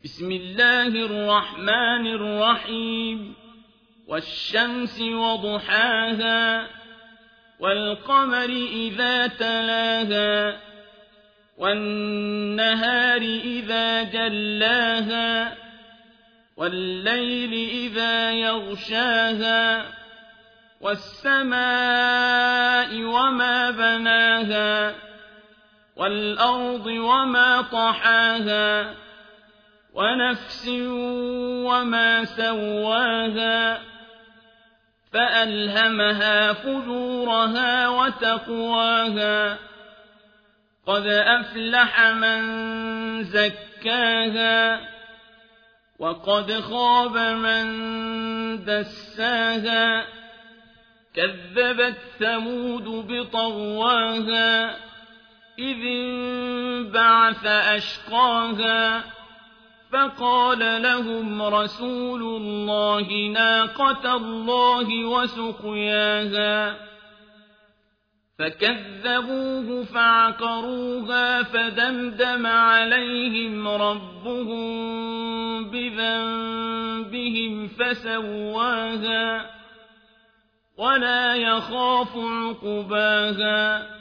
بسم الله الرحمن الرحيم والشمس وضحاها والقمر إذا تلاها والنهار إذا جلاها والليل إذا يغشاها والسماء وما بناها والأرض وما طحاها ونفس وما سواها فألهمها فجورها وتقواها قد أفلح من زكاها وقد خاب من دساها كذبت ثمود بطغواها إذ انبعث أشقاها فقال لهم رسول الله ناقة الله وسقياها فكذبوه فعقروها فدمدم عليهم ربهم بذنبهم فسواها ولا يخاف عقباها